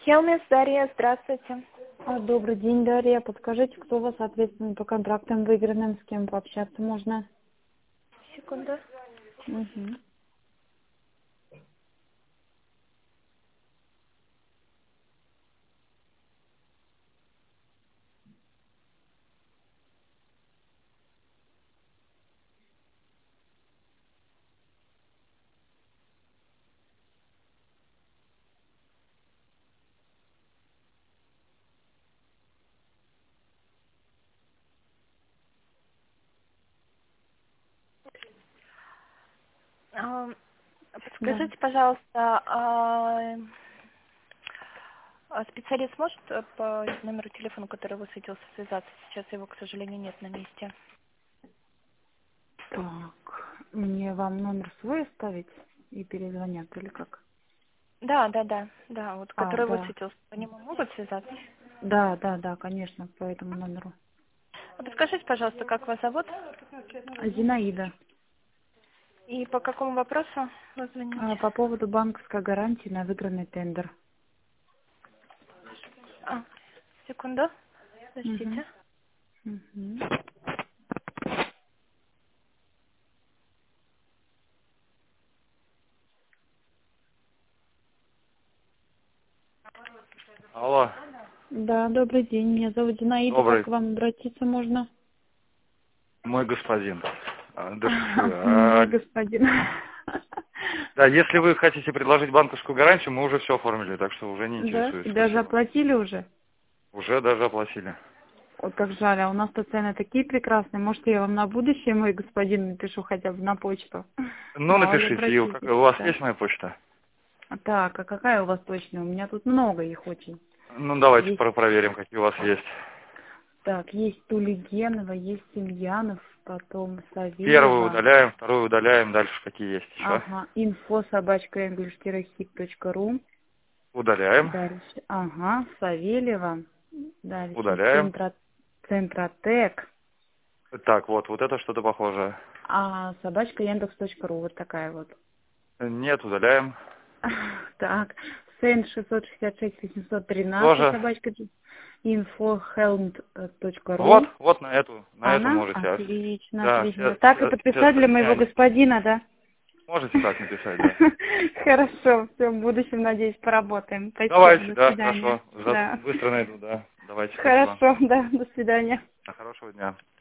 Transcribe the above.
Хелмес, Дарья, здравствуйте. Добрый день, Дарья. Подскажите, кто у вас ответственный по контрактам выигранным, с кем пообщаться можно? Секунду. Угу. Да. Подскажите, пожалуйста, специалист может по номеру телефона, который высветился, связаться? Сейчас его, к сожалению, нет на месте. Так, мне вам номер свой оставить и перезвонят или как? Да, вот, который Да. высветился, по нему могут связаться? Да, конечно, по этому номеру. Подскажите, пожалуйста, как вас зовут? Зинаида. И по какому вопросу вы звоните? По поводу банковской гарантии на выигранный тендер. Секунду, Угу. подождите. Угу. Алло, Да, добрый день. Меня зовут Зинаида. Как добрый, к вам обратиться можно? мой господин. Да шучу Мой я. господин. Да, если вы хотите предложить банковскую гарантию, мы уже все оформили, так что уже не Да? интересуюсь, И даже спасибо. оплатили уже? Уже даже оплатили. Ой, как жаль, а у нас-то цены такие прекрасные. Может, я вам на будущее, мой господин, напишу хотя бы на почту. Ну, Мало ли, напишите, обратитесь. у вас Да. есть моя почта? Так, а какая у вас точная? У меня тут много их очень. Ну, давайте Есть, проверим, какие у вас есть. так, есть Тулигенова, есть Семьянов, потом Первую Савельева. удаляем, вторую удаляем, дальше какие есть еще? Ага, info@english-hit.ru. Удаляем, Дальше, ага, Савельева. Дальше, удаляем. Центротек. Так, вот это что-то похожее. Собачка Яндекс.ру, вот такая вот. Нет, удаляем. Так, Сен 666-813, Тоже. собачка, infohelm.ru. Вот на эту Она? можете. Отлично, Да, отлично. все, Так и все, все подписать для моего сохраняем. господина, да? Можете так написать, да. Хорошо, все, в будущем, надеюсь, поработаем. Спасибо, Давайте, до да, свидания. хорошо. Да. Быстро найду, да. Давайте, спасибо. Хорошо, да, до свидания. Хорошего дня.